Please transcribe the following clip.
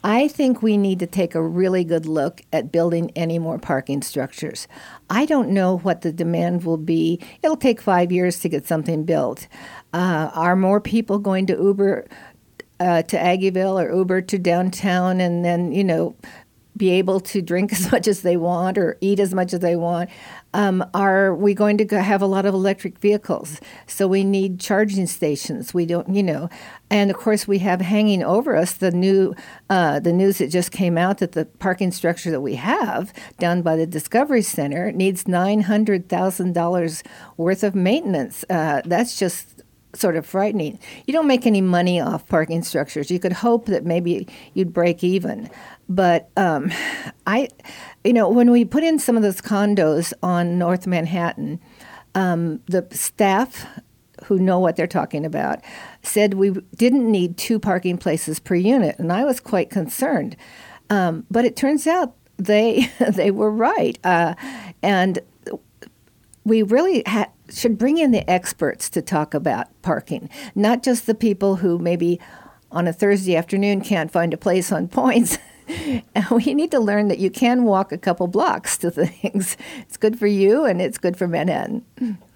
I think we need to take a really good look at building any more parking structures. I don't know what the demand will be. It'll take 5 years to get something built. Are more people going to Uber to Aggieville or Uber to downtown and then, be able to drink as much as they want or eat as much as they want? Are we going to have a lot of electric vehicles? So we need charging stations. We don't, and of course we have hanging over us the news that just came out that the parking structure that we have down by the Discovery Center needs $900,000 worth of maintenance. That's just sort of frightening. You don't make any money off parking structures. You could hope that maybe you'd break even. But when we put in some of those condos on North Manhattan, the staff who know what they're talking about said we didn't need 2 parking places per unit, and I was quite concerned. But it turns out they were right, and we really should bring in the experts to talk about parking, not just the people who maybe on a Thursday afternoon can't find a place on points. We need to learn that you can walk a couple blocks to things. It's good for you and it's good for Manhattan.